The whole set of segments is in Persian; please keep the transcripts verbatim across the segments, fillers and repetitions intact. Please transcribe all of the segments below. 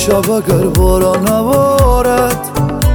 امشب اگر باران نبارد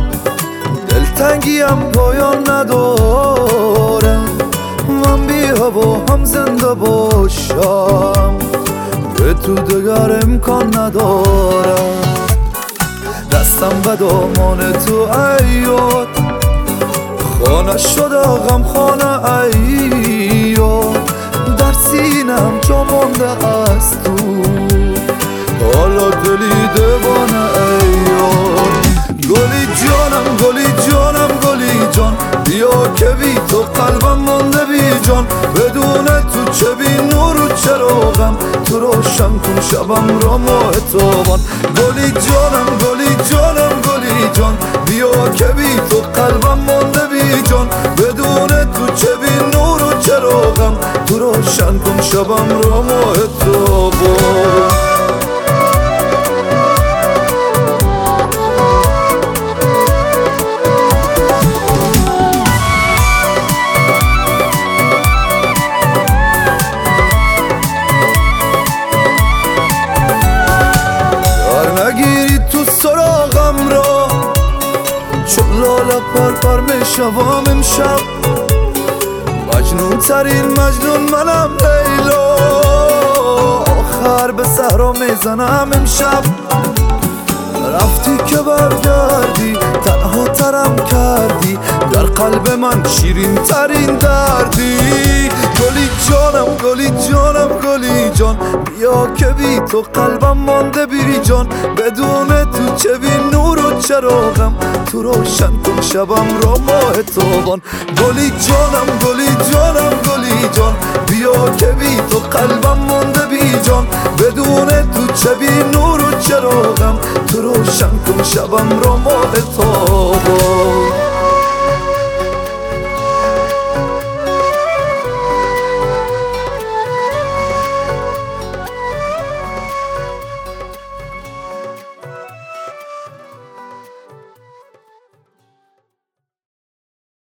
دلتنگیم پایان نداره، من بی هوا هم زنده باشم به تو دگر امکان نداره. دستم به دامان تو ایاد، خانه شده غم خانه ایاد، در سینم جا مانده از تو، حالا دلی دیوانه ایاد. گلی جانم گلی جانم گلی جان، بیا که بی تو قلبم مانده بی جان، بدون تو چه بی نور و چراغم، تو روشن کن شبم را ماه تابان. گلی جانم گلی جانم گلی جان، بیا که بی تو قلبم مانده بی جان، بدون تو چه بی نور و چراغم، تو روشن کن شبم را ماه تابان. نگیری تو سراغم را، چون لاله پر پر میشوام امشب، مجنون ترین مجنون منم لیلا، آخر به صحرا میزنم امشب. رفتی که برگردی تنها ترم کردی، در قلب من شیرین ترین دردی. گلی جانم گلی جانم گلی جان، بیا که بی تو قلبم مانده بی جان، بدون تو چه بی نور و چراغم، تو روشن کن شبم را ماه تابان. گلی جانم گلی جانم گلی جان، بیا که بی تو قلبم مانده بی جان، بدون تو چه بی نور و چراغم، تو روشن کن شبم را ماه تابان.